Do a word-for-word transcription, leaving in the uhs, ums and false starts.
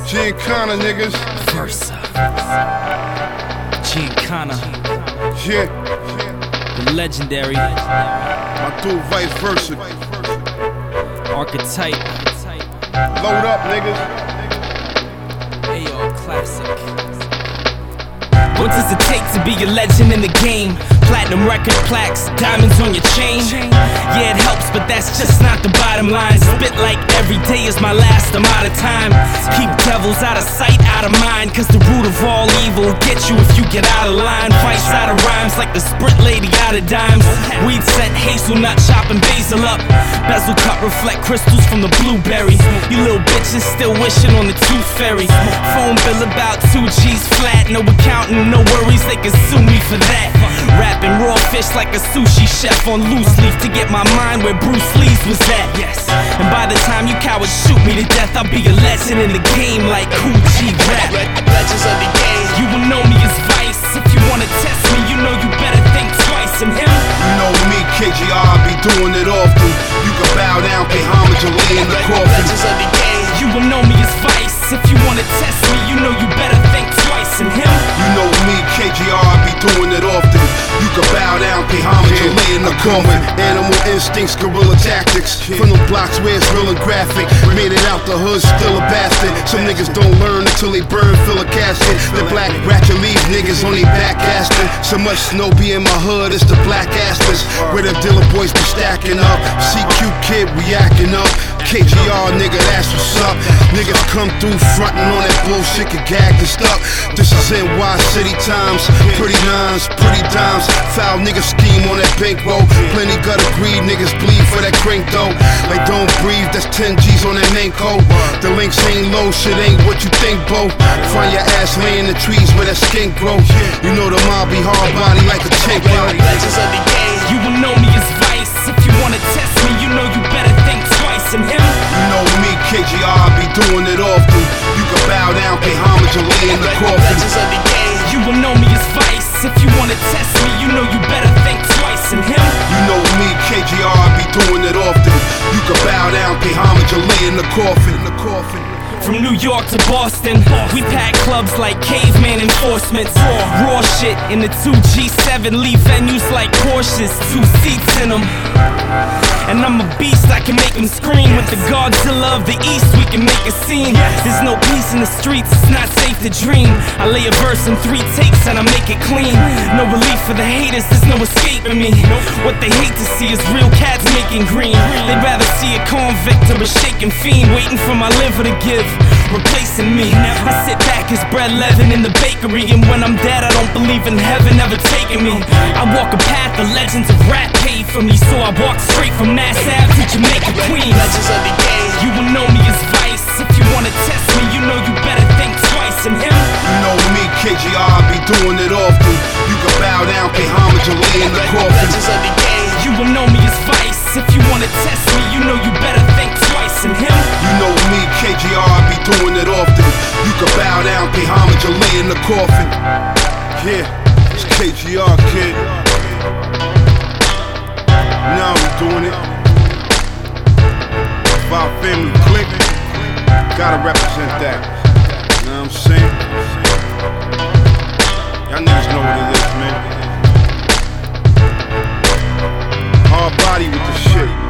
Giancana, niggas. Versa. Giancana. Yeah. The legendary. My dude, vice versa. Archetype. Load up, niggas. Ayo, classic. What does it take to be a legend in the game? Platinum record plaques, diamonds on your chain. Yeah, it helps, but that's just not the bottom line. Spit like every day is my last, I'm out of time. Keep devils out of sight, out of mind, cause the root of all evil will get you if you get out of line. Vice out of rhymes like the Sprint lady out of dimes. Weed scent, hazelnut, chopping basil up. Bezel cut reflect crystals from the blueberry. You little bitches still wishing on the tooth fairy. Phone bill about two G's flat, no accounting, no worries, they can sue me for that. Rapping raw fish like a sushi chef on loose leaf to get my mind where Bruce Lee's was at. Yes. And by the time you cowards shoot me to death, I'll be a legend in the game like Cool G Rap. Legends of the game. You will know me as Vice. If you wanna test me, you know you better think twice. And him, You know me, K G R, I be doing it often. You can bow down, pay homage, and lay in the coffin. Legends of the game. you will know me as Vice. If you wanna test me, you know you better think twice. And him, You know me, K G R, I be doing it often. You can bow down, pay homage, and lay in the coffin. Animal instincts, guerrilla tactics. From the blocks where it's real and graphic. Made it out the hood, still a bastard. Some niggas don't learn until they burn, fill a casket. The black ratchet leave niggas on they back asking. So much snow be in my hood, it's the black asters. Where the dealer boys be stacking up. C Q kid, we acting up. K G R, nigga, that's what's up. Niggas come through frontin' on that bullshit, get gagged and stuck. This is N Y City times. Pretty nines, pretty dimes. Foul niggas scheme on that bankroll. Plenty gutter greed, niggas bleed for that crank though. Like don't breathe, that's ten G's on that main code. The links ain't low, shit ain't what you think, bro. Find your ass laying in the trees where that skink grow. You know the mob be hard body like a tank, bro. Legends of the game. you will know me as Vice. If you wanna test me, you know you better think twice. And him, You know me, K G R, I be doing it often. You can bow down, pay homage, and lay in the coffin. Legends of the game. you will know me as Vice. If you wanna test me, you know you better think twice. And him, You know me, K G R, I be doing it often. You can bow down, pay homage, and lay in the coffin. In the coffin. from New York to Boston, we pack clubs like caveman enforcements. Raw shit in the two G seven, leave venues like Porsches, two seats in them. And I'm a beast, I can make them scream. With the Godzilla of the East, we can make a scene. There's no peace in the streets, it's not safe to dream. I lay a verse in three takes and I make it clean. No relief for the haters, there's no escaping me. What they hate to see is real cats making green. They'd rather see a convict or a shaking fiend waiting for my liver to give, replacing me. I sit back as bread leaven in the bakery, and when I'm dead I don't believe in heaven ever taking me. I walk a path the legends of rap paved for me, so I walk straight from Nass Ave to Jamaica Queens. Legends of the game. You will know me as Vice. If you wanna test me, you know you better think twice. And him, You know me, K G R, I be doing it often. You can bow down, pay homage, and lay in the coffin. Legends of the game. you will know me as Vice. If you wanna test me, you know you better think twice. And him, You know me, K G R, I be doing it often. You can bow down, pay homage, and lay in the coffin. Yeah, it's K G R, kid. Now we doing it. Five family click. Gotta represent that. You know what I'm saying? Y'all niggas know what it is, man. Hard body with the shit.